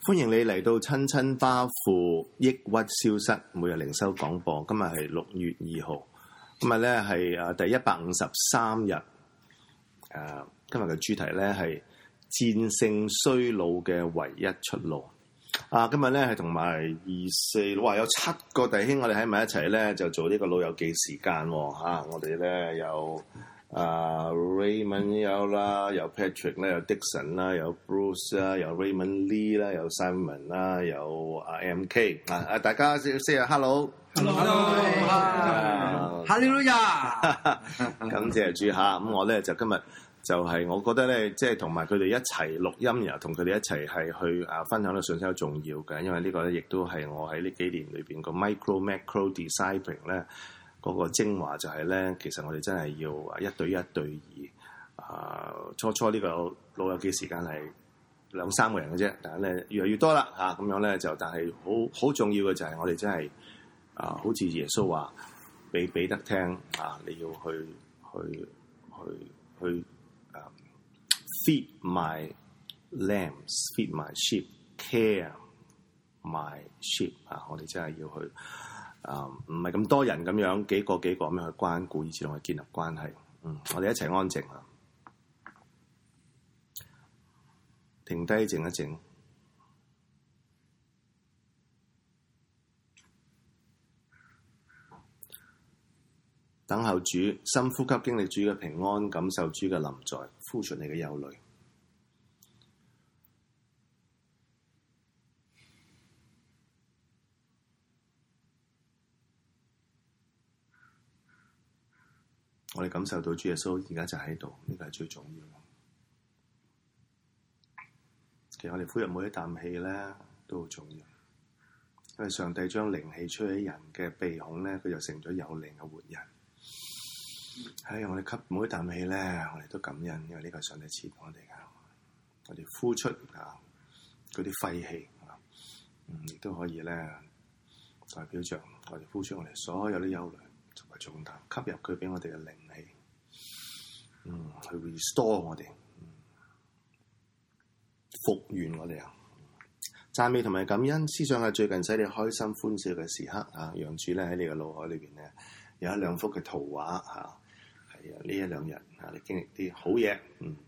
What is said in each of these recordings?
歡迎你嚟到親親巴父抑鬱消失每日靈修廣播。今日係6月2號，今日咧係第153日。今日嘅主題咧係戰勝衰老嘅唯一出路。今日咧係同埋24，哇！有7個弟兄，我哋喺埋一齊咧，就做呢個老友記時間喎。我哋咧有Raymond 有啦，有 Patrick 咧，有 Dixon 啦，有 Bruce 啦，有 Raymond Lee 啦，有 Simon 啦，有MK 大家 say hello， 哈利路亞， 感謝主下。咁我咧就今日就係我覺得咧，即係同埋佢哋一齊錄音，然後同佢哋一齊係去分享呢個信息好重要嘅，因為呢個咧亦都係我喺呢幾年裏邊個 macro discipling 咧。嗰個精華就係咧，其實我哋真係要一對一對二。初呢個老友記時間係2-3個人嘅啫，但係咧越嚟越多啦咁樣咧就，但係好重要嘅就係我哋真係好似耶穌話俾彼得聽你要去feed my lambs, feed my sheep, care my sheep 我哋真係要去。唔係咁多人咁樣幾個咁樣去關顧，以至同佢建立關係。我哋一齊安靜停低靜一靜，等候主，深呼吸，經歷主嘅平安，感受主嘅臨在，呼出你嘅憂慮。我哋感受到主耶穌而家就喺度，呢個係最重要嘅。其實我哋呼入每一啖氣咧都好重要，因為上帝將靈氣吹喺人嘅鼻孔咧，佢就成咗有靈嘅活人。我哋吸每一啖氣咧，我哋都感恩，因為呢個係上帝賜俾我哋嘅。我哋呼出嗰啲廢氣亦都可以咧代表着我哋呼出我哋所有啲憂慮同埋重擔，吸入佢俾我哋嘅靈氣，去 restore 我哋，復原我哋讚美同埋感恩，思想係最近使你開心歡笑嘅時刻讓主咧喺你嘅腦海裏邊咧有1-2幅嘅圖畫係呢1-2日你經歷啲好嘢，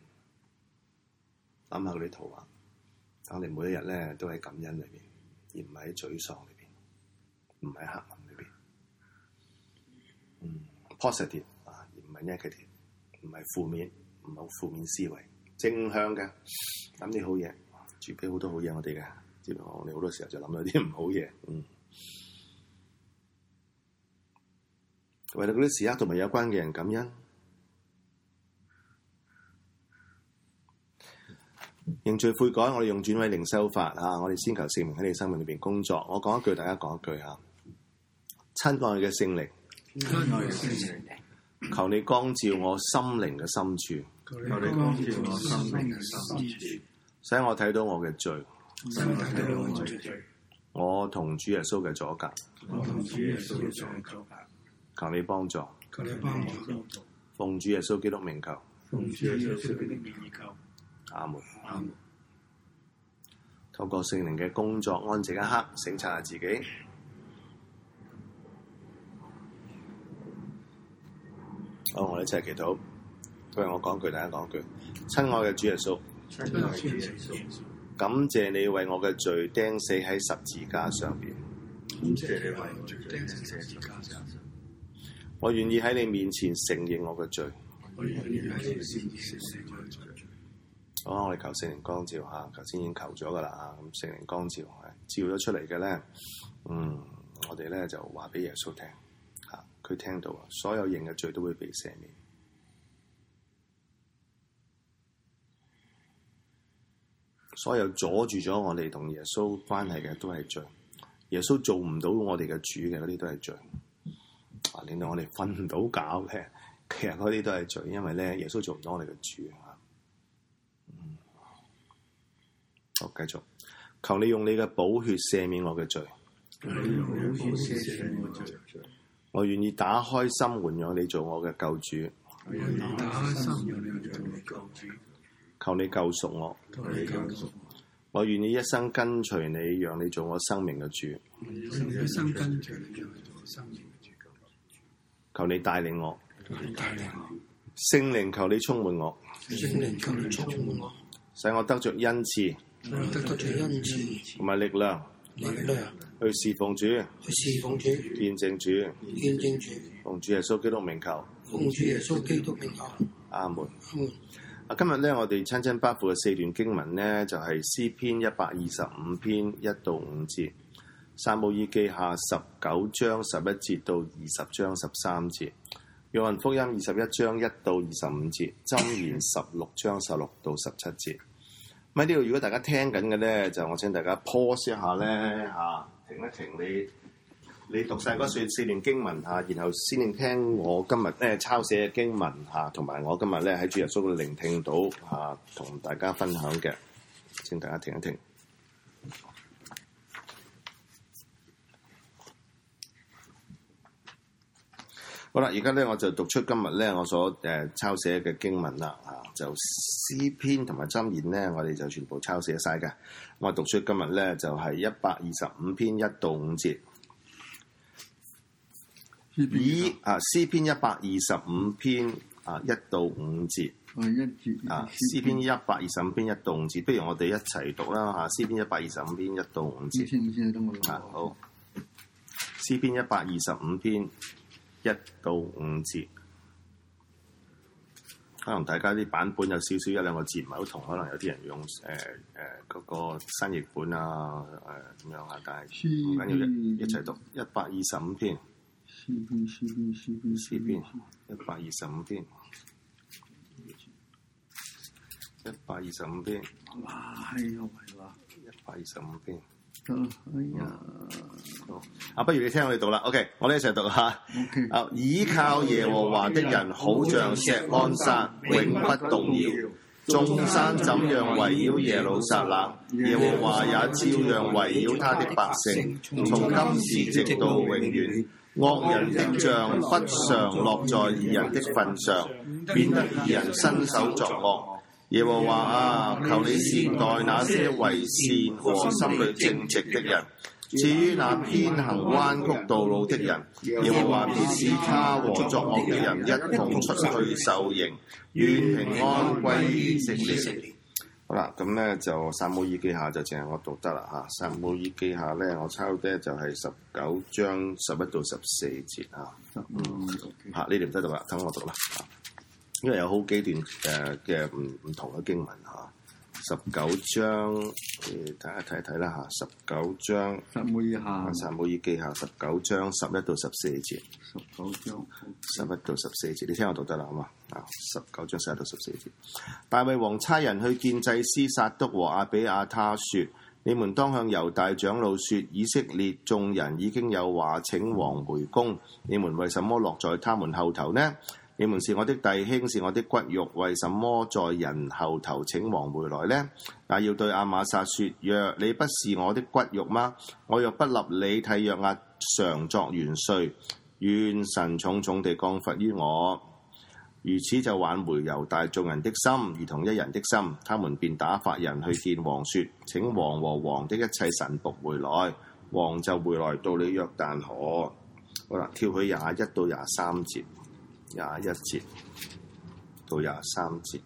諗下嗰啲圖畫，等你每一日咧都喺感恩裏邊，而唔係喺沮喪裏邊，唔係黑暗裏邊。positive 而唔係 negative， 唔係負面，唔係負面思維，正向嘅諗啲好嘢，主俾好多好嘢我哋嘅，知道我哋好多時候就諗到啲唔好嘢。為到嗰啲時刻同埋有關嘅人感恩，認罪悔改，我哋用轉位靈修法我哋先求聖靈喺你生命裏邊工作。我講一句，大家講一句親愛嘅聖靈，求你光照我心靈嘅深處，使我睇到我嘅罪，我同主耶穌嘅阻隔，求你幫助，奉主耶穌基督名求，阿門。透過聖靈嘅工作，安靜一刻，省察下自己。好，我哋一齊祈禱。今日我講句，大家講句。親愛嘅主耶穌，感謝你為我嘅罪釘死喺十字架上邊。我願意喺你面前承認我嘅罪。好，我哋求聖靈光照下，頭先已經求咗噶啦咁聖靈光照，照咗出嚟嘅咧，我哋咧就話俾耶穌聽。佢聽到所有認嘅罪都會被赦免，所有阻住咗我哋同耶穌關係嘅都係罪。耶穌做唔到我哋嘅主嘅嗰啲都係罪，令到我哋瞓唔到覺嘅，其實嗰啲都係罪，因為咧耶穌做唔到我哋嘅主。好，繼續，求你用你嘅寶血赦免我嘅罪。我願意打開心門，讓你做我嘅救主。求你救贖我， 我願意一生跟隨你，讓你做我生命嘅主。 一生跟隨你，讓你做我生命嘅主。 求你帶領我， 帶領我， 聖靈求你充滿我， 聖靈求你充滿我， 使我得着恩賜得着恩賜同埋力量，去侍奉主， 侍奉主， 見證主， 見證主， 奉主耶穌基督名求， 奉主耶穌基督名求， 阿門。今日咧，我哋親親巴父嘅4段經文咧，就係詩篇125篇1到5節，撒母耳記下19章11節到20章13節，約翰福音21章1到25節，箴言16章16到17節。喺呢度，如果大家聽緊嘅咧，就我請大家 pause 一下咧停一停你讀晒嗰4段經文然後先聽我今日咧抄寫嘅經文同埋我今日咧喺主耶穌嗰度聆聽到同大家分享嘅。請大家停一停。好啦，而家咧我就讀出今日咧我所抄寫嘅經文啦就詩篇同埋箴言咧，我哋就全部抄寫晒嘅。我讀出今日咧就係125篇1到5節。詩篇125篇1到5節。詩篇125篇1到5節，不如我哋一齊讀啦詩篇125篇1到5節。好，詩篇125篇1到5節。可能大家啲版本有少少1兩個字唔係好同，可能有啲人用嗰個新譯本咁樣但係唔緊要嘅，一齊讀125篇。詩篇125篇125篇。 哇，係啊 125篇。 好， 不如你聽我哋讀啦。OK， 我哋一齊讀下。 OK。 倚靠耶和華的人，好像錫安山，永不動搖。眾山怎樣圍繞耶路撒冷，耶和華也照樣圍繞他的百姓，從今時直到永遠。惡人的杖不常落在義人的份上，免得義人伸手作惡。耶和華求你善待那些為善和心裏正直的人。至於那偏行彎曲道路的人，耶和華必使他和作惡的人一同出去受刑。願平安歸於以色列。好啦，咁咧就撒母耳記下就淨係我讀得啦撒母耳記下咧，我抄嘅就係19章11到14節你哋唔使讀啦，等我讀啦因為有好幾段嘅唔同嘅經文19章大家睇一睇啦19章撒母耳記下 19章11到14節。 19章 11到14節，你聽我讀得啦，好嘛？19章11到14節。大衛王差人去見祭司撒督和亞比亞他說：你們當向猶大長老說，以色列眾人已經有話請王回宮，你們為什麼落在他們後頭呢？你們是我的弟兄，是我的骨肉，為什麼在人後頭請王回來呢？也要對亞瑪撒說：若你不是我的骨肉嗎？我若不立你替約押常作元帥，願神重重地降罰於我。如此就挽回猶大眾人的心，如同一人的心。他們便打發人去見王說：請王和王的一切臣僕回來。王就回來到了約旦河。好啦，跳去21到23節，21節到23節。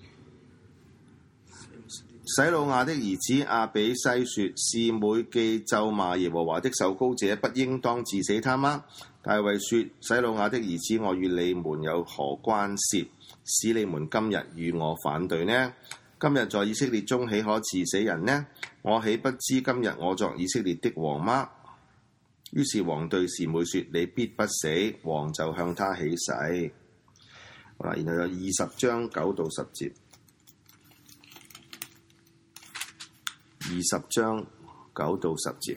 洗魯雅的兒子亞比篩說：示每記咒罵耶和華的受膏者，不應當治死他嗎？大衛說：洗魯雅的兒子，我與你們有何關涉，使你們今日與我反對呢？今日在以色列中豈可治死人呢？我豈不知今日我作以色列的王嗎？於是王對示每說：你必不死。王就向他起誓。好啦，然後有20章9到10節。20章9到10節。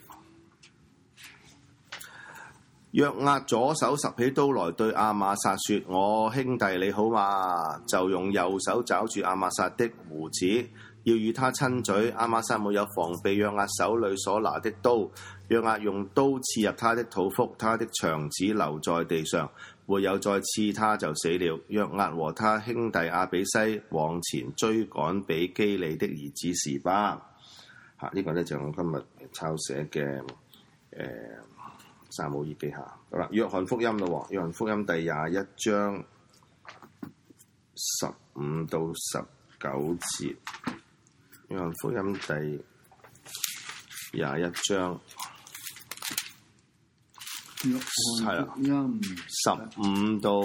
約押左手拾起刀來對亞瑪撒說：我兄弟你好嘛？就用右手抓住亞瑪撒的鬍子，要與他親嘴。亞瑪撒沒有防備約押手裏所拿的刀，約押用刀刺入他的肚腹，他的腸子留在地上，沒有再刺他就死了。約押和他兄弟亞比篩往前追趕比基利的兒子示巴。 呢個咧就我今日抄寫嘅撒母耳記下。好啦，約翰福音咯，約翰福音第21章15到19節。約翰福音第21章係啦，15到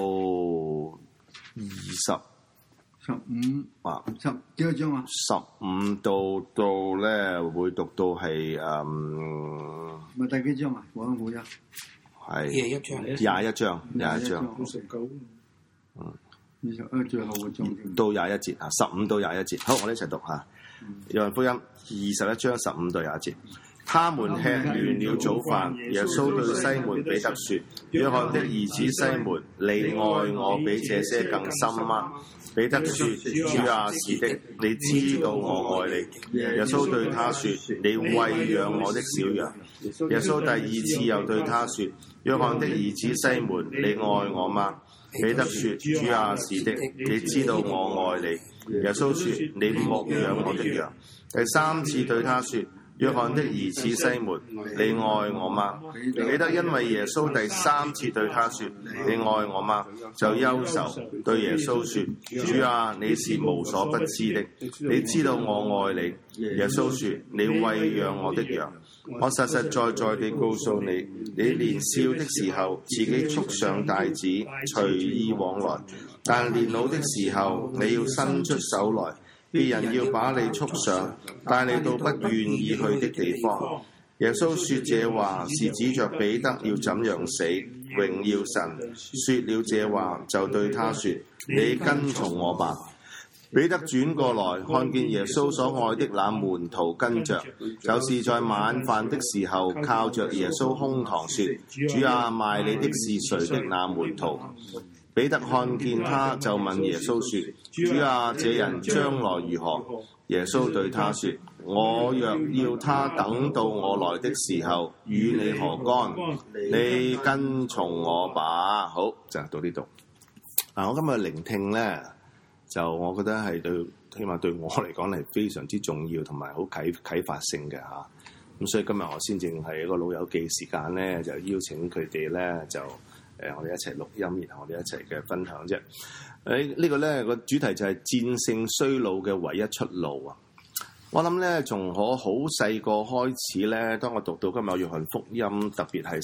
20。 15 啊 ，10幾個章啊 ？15到咧會讀到係咪第幾章啊？講福音係 21章 21章 59。 最後個章到21節啊，15到21節。好，我哋一齊讀下。約翰福音21章15到21節。他們吃完了早飯，耶穌對西門彼得說：約翰的兒子西門，你愛我比這些更深嗎？彼得說：主啊，是的，你知道我愛你。耶穌對他說：你餵養我的小羊。耶穌第二次又對他說：約翰的兒子西門，你愛我嗎？彼得說：主啊，是的，你知道我愛你。耶穌說：你牧養我的羊。第三次對他說：約翰的兒子西門，你愛我嗎？彼得因為耶穌第三次對他說：你愛我嗎？就憂愁，對耶穌說：主啊，你是無所不知的，你知道我愛你。耶穌說：你餵養我的羊。我實實在在地告訴你，你年少的時候自己束上帶子，隨意往來；但年老的時候，你要伸出手來，別人要把你束上，帶你到不願意去的地方。耶穌說這話是指着彼得要怎樣死，榮耀神。說了這話，就對他說：你跟從我吧。彼得轉過來，看見耶穌所愛的那門徒跟着，就是在晚飯的時候靠着耶穌胸膛說：主啊，賣你的是誰的那門徒。彼得看見他，就問耶穌說：主啊，這人將來如何？耶穌對他說：我若要他等到我來的時候，與你何干？你跟從我吧。好，就到呢度。我今日聆聽咧，就我覺得係對，起碼對我嚟講係非常之重要，同埋好啟發性嘅嚇。咁所以今日我先正係一個老友記時間咧，就邀請佢哋咧就。我哋一齊錄音，然後我哋一齊嘅分享啫。呢個咧個主題就係戰勝衰老嘅唯一出路啊！我諗咧，從我好細個開始咧，當我讀到今日約翰福音，特別係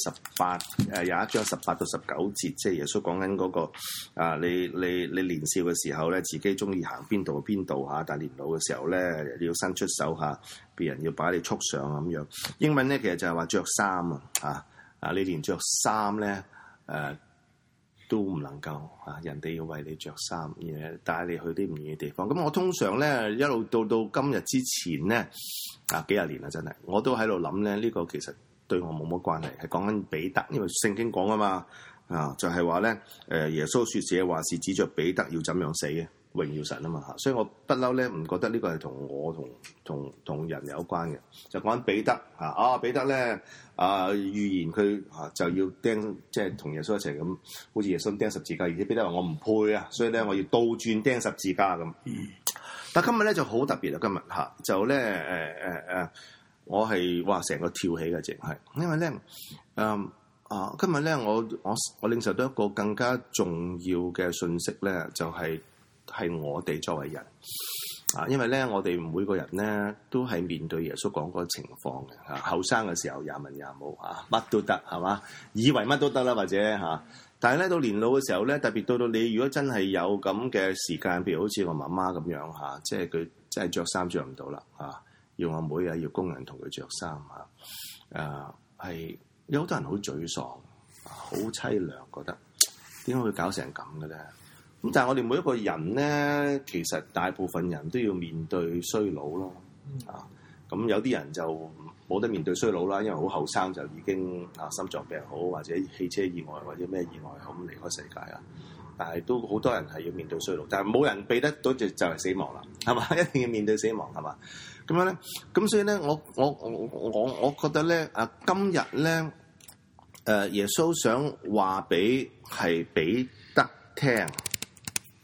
21章18到19節，即係耶穌講緊嗰個你年少嘅時候咧，自己中意行邊度邊度嚇，但係年老嘅時候咧，要伸出手嚇，別人要把你束上咁樣。英文咧其實就係話着衫你連着衫咧。都唔能夠人哋要為你着衫，而帶你去啲唔遠嘅地方。咁我通常咧一路到今日之前咧幾廿年啦，真係我都喺度諗咧，呢個其實對我冇乜關係，係講緊彼得，因為聖經講啊嘛就係話咧耶穌說這話是指着彼得要怎樣死嘅，榮耀神啊嘛，所以我不嬲咧唔覺得呢個係同我同人有關嘅，就講緊彼得彼得咧預言佢就要釘，即係同耶穌一齊咁，好似耶穌釘十字架，而且彼得話我唔配啊，所以咧我要倒轉釘十字架咁。但今日咧就好特別啊，今日就咧我係哇成個跳起嘅，淨係因為咧今日咧我領受到一個更加重要嘅信息咧，就係我哋作為人因為咧我哋每個人咧都係面對耶穌講嗰個情況嘅後生嘅時候也文也武乜都得係嘛，以為乜都得啦或者但係咧到年老嘅時候咧，特別到你如果真係有咁嘅時間，譬如好似我媽媽咁樣即係佢真係着衫着唔到啦要我妹要工人同佢着衫係有好多人好沮喪好凄涼，覺得點解會搞成咁嘅咧？咁但係我哋每一個人咧，其實大部分人都要面對衰老咯咁有啲人就冇得面對衰老啦，因為好後生就已經心臟病好，或者汽車意外或者咩意外咁離開世界啦。但係都好多人係要面對衰老，但係冇人避得到就係死亡啦，係嘛？一定要面對死亡係嘛？咁樣咧，咁所以咧，我覺得咧今日咧耶穌想話俾彼得聽。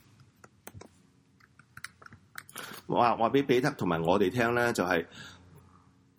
話俾彼得同埋我哋聽咧，就係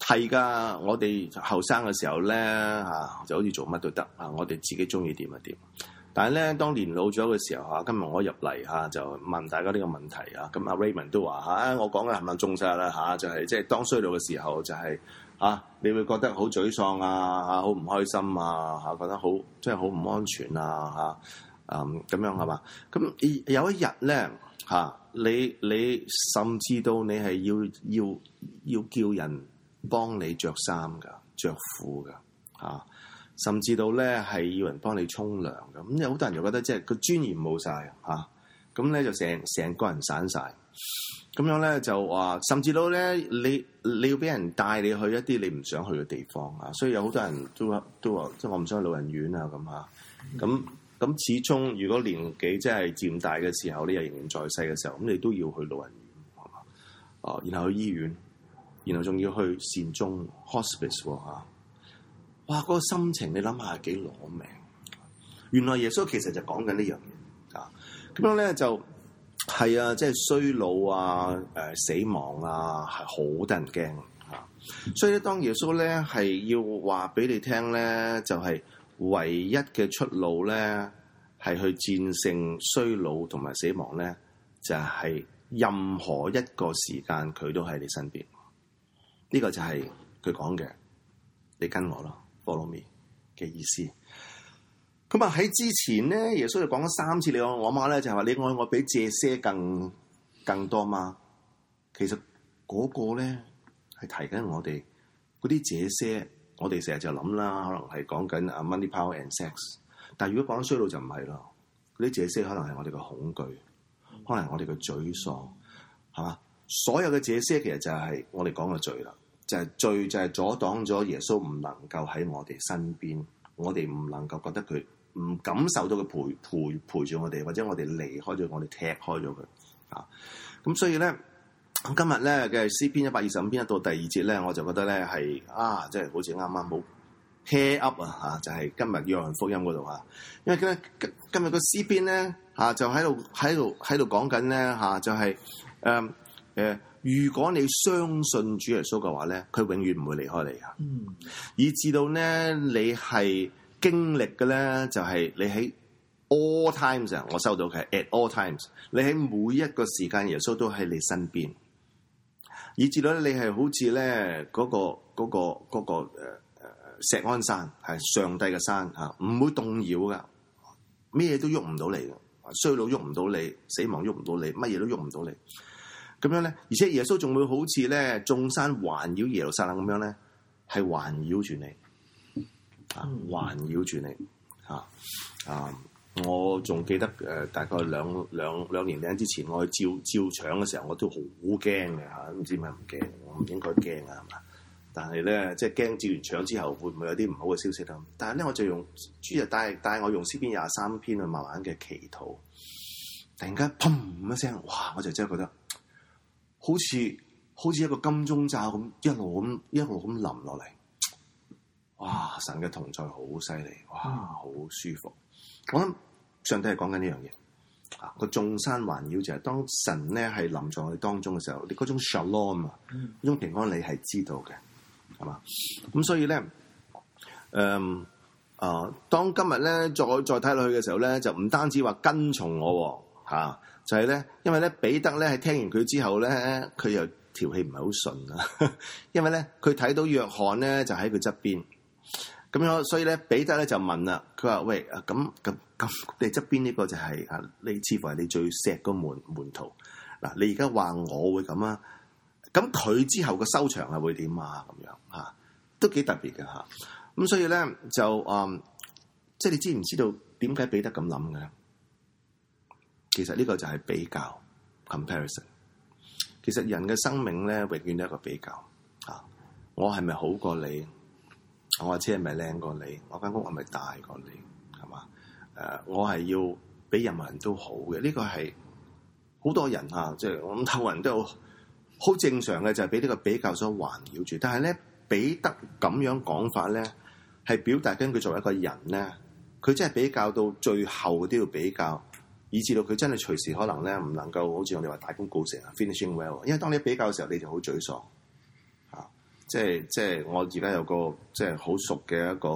係㗎，我哋後生嘅時候咧就好似做乜都得我哋自己中意點就點。但係咧，當年老咗嘅時候今日我入嚟就問大家呢個問題咁阿 Raymond 都話我講嘅係咪中晒啦就係即係當衰老嘅時候就係你會覺得好沮喪好唔開心覺得好即係好唔安全咁樣係嘛？咁有一日咧你甚至到你係要叫人幫你着衫㗎、着褲㗎甚至到咧係要人幫你沖涼嘅。咁有好多人就覺得即係個尊嚴冇晒咁咧就成個人散晒。咁樣咧就話，甚至到咧你要俾人帶你去一啲你唔想去嘅地方所以有好多人都話即係我唔想去老人院咁始終如果年紀即係漸大嘅時候，你又仍然在世嘅時候，咁你都要去老人院然後去醫院，然後仲要去善終 hospice 哇！嗰個心情你諗下幾攞命。原來耶穌其實就講緊呢樣嘢咁樣咧就係即係衰老死亡係好得人驚所以咧當耶穌咧係要話俾你聽咧，就係唯一嘅出路咧係去戰勝衰老同埋死亡咧，就係任何一個時間佢都喺你身邊。呢個就係佢講嘅，你跟我咯。Follow me 嘅意思。咁喺之前咧，耶穌就講咗3次。你我媽咧就係話你愛我比這些更多嘛。其實嗰個咧係提緊我哋嗰啲這些，我哋成日就諗啦，可能係講緊money, power and sex。但係如果講衰老就唔係咯，嗰啲這些可能係我哋嘅恐懼，可能係我哋嘅沮喪，係嘛？所有嘅這些其實就係我哋講嘅罪啦。就係罪，就係阻擋咗耶穌唔能夠喺我哋身邊，我哋唔能夠覺得佢唔感受到佢陪住我哋，或者我哋離開咗我哋踢開咗佢咁所以咧，今日咧嘅詩篇125篇一到第2節咧，我就覺得咧係即係好似啱啱好 pair up 就係今日約翰福音嗰度因為咧今日個詩篇咧就喺度講緊咧就係如果你相信主耶穌嘅話咧，佢永遠唔會離開你以至到咧你係經歷嘅咧，就係你喺 all times 我收到嘅 at all times， 你喺每一個時間耶穌都喺你身邊，以至到你係好似咧嗰個錫安山係上帝嘅山唔會動搖噶，咩嘢都喐唔到你嘅，衰老喐唔到你，死亡喐唔到你，乜嘢都喐唔到你。咁樣咧，而且耶穌仲會好似咧眾山環繞耶路撒冷咁樣咧，係環繞住你，環繞住你我仲記得大概兩年零之前，我去照腸嘅時候，我都好驚嘅唔知咩唔驚，我唔應該驚係嘛？但係咧，即係驚照完腸之後會唔會有啲唔好嘅消息啦？但係咧，我就用主日帶我用詩篇23篇去慢慢嘅祈禱，突然間砰一聲，哇！我就真係覺得。好似一個金鐘罩咁一路咁淋落嚟，哇！神嘅同在好犀利，哇！好舒服。我諗上帝係講緊呢樣嘢，個眾山環繞就係當神咧係臨在我哋當中嘅時候，你嗰種 shalom 嗰種平安你係知道嘅，係嘛？咁所以咧，當今日咧再睇落去嘅時候咧，就唔單止話跟從我就係咧，因為咧彼得咧係聽完佢之後咧，佢又條氣唔係好順因為咧佢睇到約翰咧就喺佢側邊，咁樣所以咧彼得咧就問啦，佢話喂咁你側邊呢個就係你似乎係你最錫個門徒嗱，你而家話我會咁咁佢之後個收場係會點咁樣都幾特別嘅咁所以咧就即係你知唔知道點解彼得咁諗嘅？其實呢個就係比較 comparison。其實人嘅生命咧，永遠都係一個比較我係咪好過你？我架車係咪靚過你？我間屋係咪大過你？係嘛？我係要比任何人都好嘅。呢個係好多人即係我諗，好多人都有好正常嘅，就係俾呢個比較所環繞住。但係咧，彼得咁樣講法咧，係表達緊佢作為一個人咧，佢真係比較到最後都要比較。以至到佢真係隨時可能咧唔能夠好似我哋話大功告成finishing well，因為當你比較嘅時候你就好沮喪即係我而家有個即係好熟嘅一個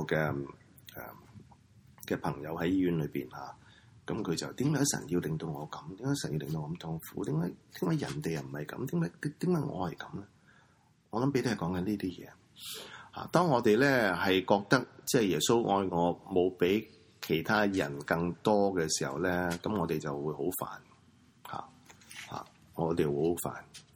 嘅朋友喺醫院裏邊嚇，咁佢就點解神要令到我咁？點解神要令到我咁痛苦？點解人哋又唔係咁？點解我係咁咧？我諗彼得係講緊呢啲嘢嚇。當我哋咧係覺得即係耶穌愛我冇比其他人更多嘅時候咧，咁我哋就會好煩嚇，我哋會好煩。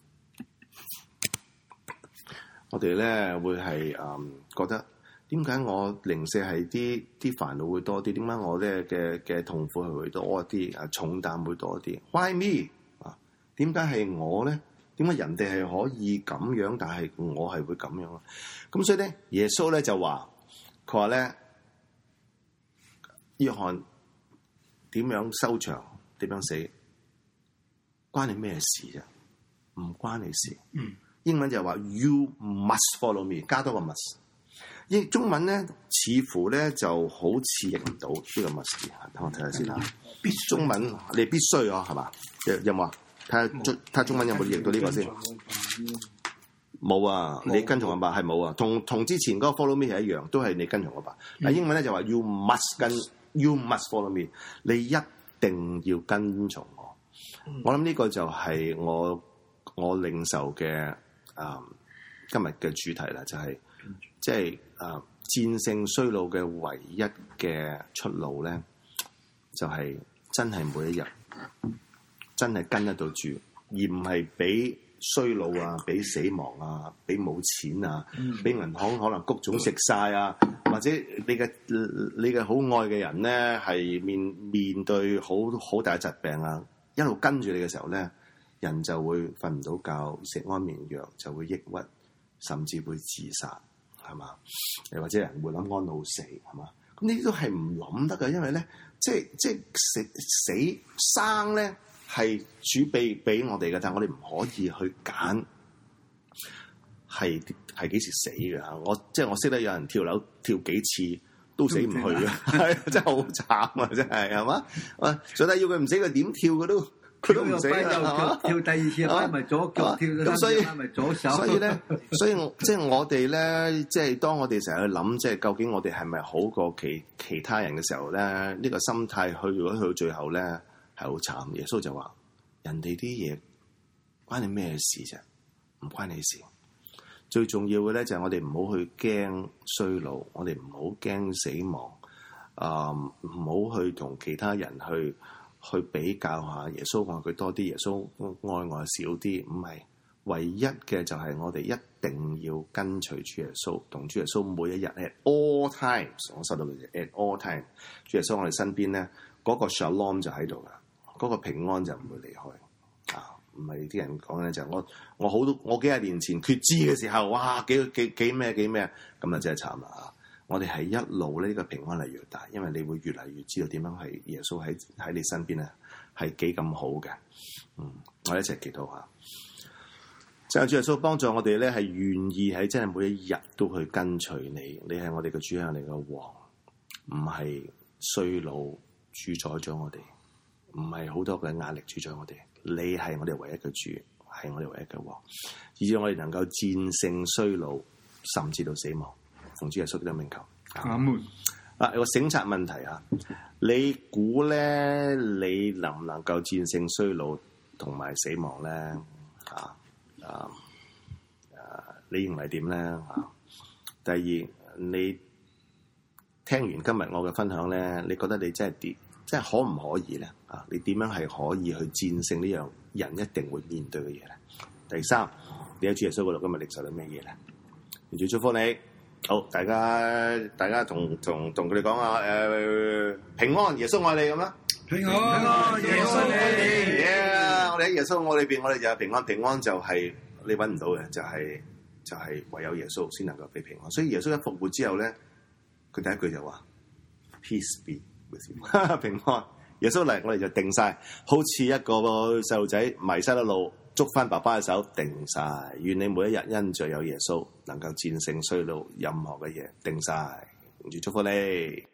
我哋咧會係覺得點解我零舍係啲煩惱會多啲？點解我咧嘅痛苦係會多啲？重擔會多啲 ？Why me？ 點解係我咧？點解人哋係可以咁樣，但係我係會咁樣？咁所以咧，耶穌咧就話，佢話咧，約翰點樣收場，點樣死，關你咩事啫？唔關你事。英文就係話 You must follow me， 加多個 must。中文咧似乎咧就好似譯唔到呢個 must。等我睇下先啦。中文你必須係嘛？有冇啊？睇下中文有冇譯到呢個先。冇啊！你跟從我吧係冇啊。同之前嗰個 follow me 係一樣，都係你跟從我吧。嗱，英文咧就話 You must follow me， 你一定要跟從我。我諗呢個就係我領受嘅。今日嘅主題啦，就係即係戰勝衰老嘅唯一嘅出路咧，就係真係每一日真係跟得到主，而唔係俾衰老啊，俾死亡啊，俾冇錢啊，俾銀行可能谷種食晒啊，或者你嘅好愛嘅人咧係面對好大疾病啊，一路跟住你嘅時候咧。人就會瞓唔到覺，食安眠藥就會抑鬱，甚至會自殺，係嘛？又或者人會諗安老死，係嘛？咁呢啲都係唔諗得嘅，因為咧，即係死生咧係主備俾我哋嘅，但係我哋唔可以去揀係幾時死嘅。我識得有人跳樓跳幾次都死唔去嘅，係真係好慘啊！真係係嘛？上帝要佢唔死，佢點跳佢都唔死啦， 跳第二次翻咪左腳跳， 咁所以咪左手。 所以咧，即係我哋咧，即係當我哋成日去諗，即係究竟我哋係咪好過其他人嘅時候咧？呢個心態如果去到最後咧，係好慘。耶穌就話：人哋啲嘢關你咩事啫？唔關你事。最重要嘅咧就係我哋唔好去驚衰老，我哋唔好驚死亡，唔好去同其他人去比較下耶穌愛佢多啲，耶穌愛我少啲，唔係唯一嘅就係我哋一定要跟隨主耶穌，同主耶穌每一日 at all times， 我收到嘅嘢 at all times， 主耶穌我哋身邊咧嗰個 shalom 就喺度噶，嗰個平安就唔會離開啊！唔係啲人講咧就係我幾廿年前決志嘅時候，哇幾咩咁啊，真係慘啦啊！我哋係一路咧，呢個平安係越大，因為你會越嚟越知道點樣係耶穌喺你身邊咧，係幾咁好嘅。我哋一齊祈禱下，就係主耶穌幫助我哋咧，係願意喺真係每一日都去跟隨你。你係我哋嘅主，係我哋嘅王，唔係衰老主宰咗我哋，唔係好多嘅壓力主宰我哋。你係我哋唯一嘅主，係我哋唯一嘅王，以致我哋能夠戰勝衰老，甚至到死亡。奉主耶穌嘅名求， 阿門。 有個省察問題啊，你估咧，你能唔能夠戰勝衰老同埋死亡咧？你認為點咧？第二，你聽完今日我嘅分享咧，你覺得你真係可唔可以咧？你點樣係可以去戰勝呢樣人一定會面對嘅嘢咧？第三，你喺主耶穌嗰度今日領受到咩嘢咧？願主祝福你。好，大家同佢哋講下平安，耶穌愛你咁啦。 平安，耶穌愛你。 我哋喺耶穌愛裏邊，我哋就係平安。平安就係你揾唔到嘅，就係唯有耶穌先能夠俾平安。所以耶穌一復活之後咧，佢第一句就話 Peace be with you 平安。耶穌嚟，我哋就定晒，好似一個細路仔迷失咗路，捉翻爸爸嘅手，定晒。願你每一日因着有耶穌，能夠戰勝衰老任何嘅嘢，定晒。願主祝福你。